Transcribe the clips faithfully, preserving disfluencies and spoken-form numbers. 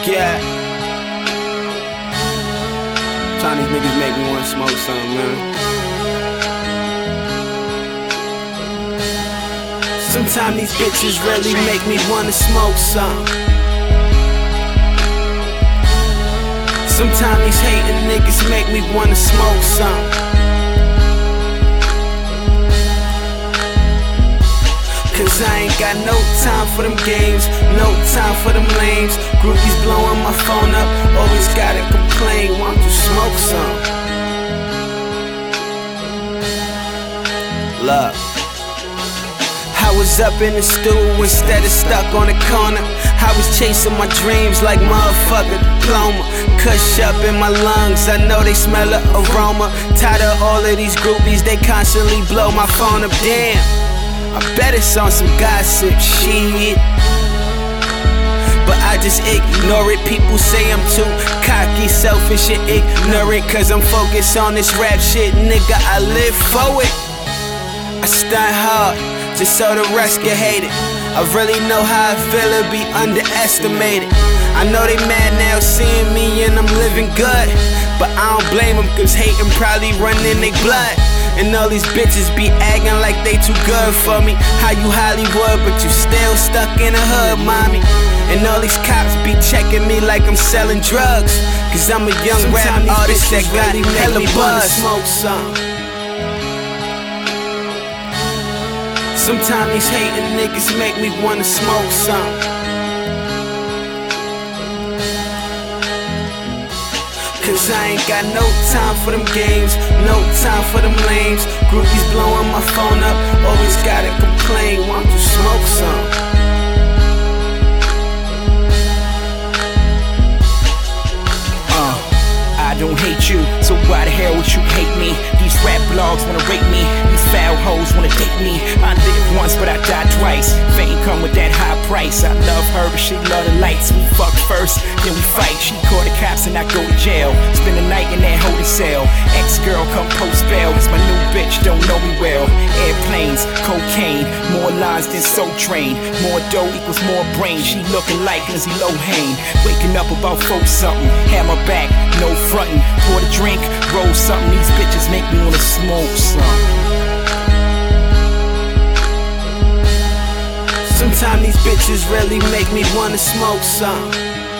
Yeah. Trying these niggas make me wanna smoke something, man. Sometimes these bitches really make me wanna smoke some. Sometimes these hating niggas make me wanna smoke some. Cause I ain't got no time for them games, no time for them lames. Groupies blowing my phone up, always gotta complain. Why don't you smoke some? Love. I was up in the stool instead of stuck on the corner. I was chasing my dreams like motherfucking diploma. Kush up in my lungs, I know they smell the aroma. Tired of all of these groupies, they constantly blow my phone up. Damn, I bet it's on some gossip shit, but I just ignore it. People say I'm too cocky, selfish and ignorant, cause I'm focused on this rap shit, nigga, I live for it. I stunt hard, just so the rest get hated. I really know how I feel to be underestimated. I know they mad now seeing me and I'm living good, but I don't blame them, cause hating probably running in their blood. And all these bitches be acting like they too good for me. How you Hollywood, but you still stuck in the hood, mommy. And all these cops be checking me like I'm selling drugs, cause I'm a young rap artist that got really hella buzz. Smoke some. Sometimes these hating niggas make me wanna smoke some. Cause I ain't got no time for them games, no time for them lames. Groupies blowing my phone up, always gotta complain. Why don't you smoke some? Uh, I don't hate you, so why the hell would you hate me? These rap blogs wanna rape me, these foul hoes wanna date me. I lived once, but I died twice. Fame come with that high price. I love her, but she love the lights. We fuck first, then we fight. She call the cops and I go to jail. Spend the night in that holding cell. Ex-girl come post bail. It's my new bitch, don't know me well. Airplanes, cocaine, more lines than Soul Train. More dough equals more brain. She looking like Lindsay Lohan. Waking up about four something, have my back, no frontin'. Pour the drink, roll something. These bitches make me wanna smoke something. Sometimes these bitches really make me wanna smoke some.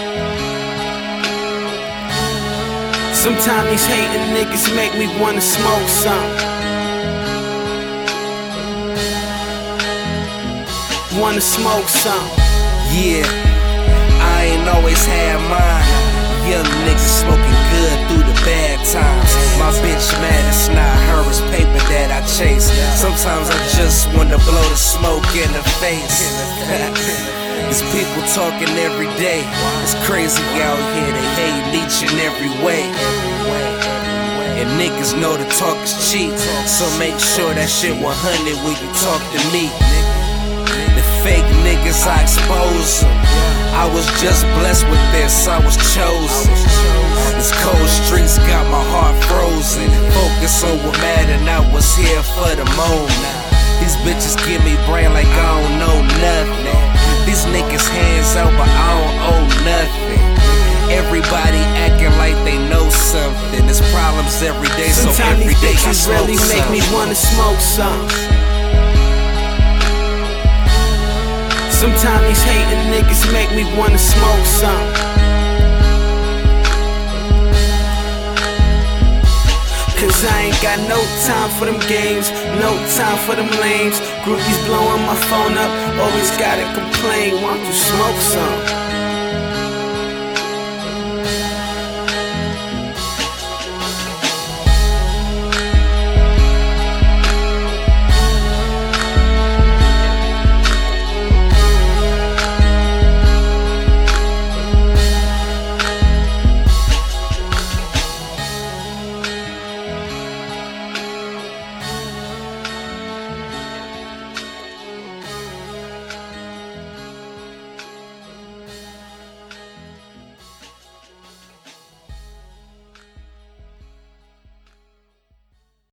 Sometimes these hating niggas make me wanna smoke some. Wanna smoke some. Yeah, I ain't always had mine. Young niggas smoking good through the bad times. My bitch mad, it's not her, it's paper that I chase. Sometimes I just wanna blow the smoke in the face. These people talking every day. It's crazy out here, they hate each and every way. And niggas know the talk is cheap, so make sure that shit one hundred when you talk to me. The fake niggas, I expose them. I was just blessed with this, I was chosen. These cold streets got my heart frozen. Focus on what mattered, I was here for the moment. These bitches give me brain like I don't know nothing. These niggas hands out, but I don't owe nothing. Everybody acting like they know something. There's problems every day, so sometimes every day I these bitches smoke really make some. me wanna smoke some. Sometimes these hating niggas make me wanna smoke some. Cause I ain't got no time for them games, no time for them lames. Groupies blowing my phone up, always gotta complain. Why don't you smoke some?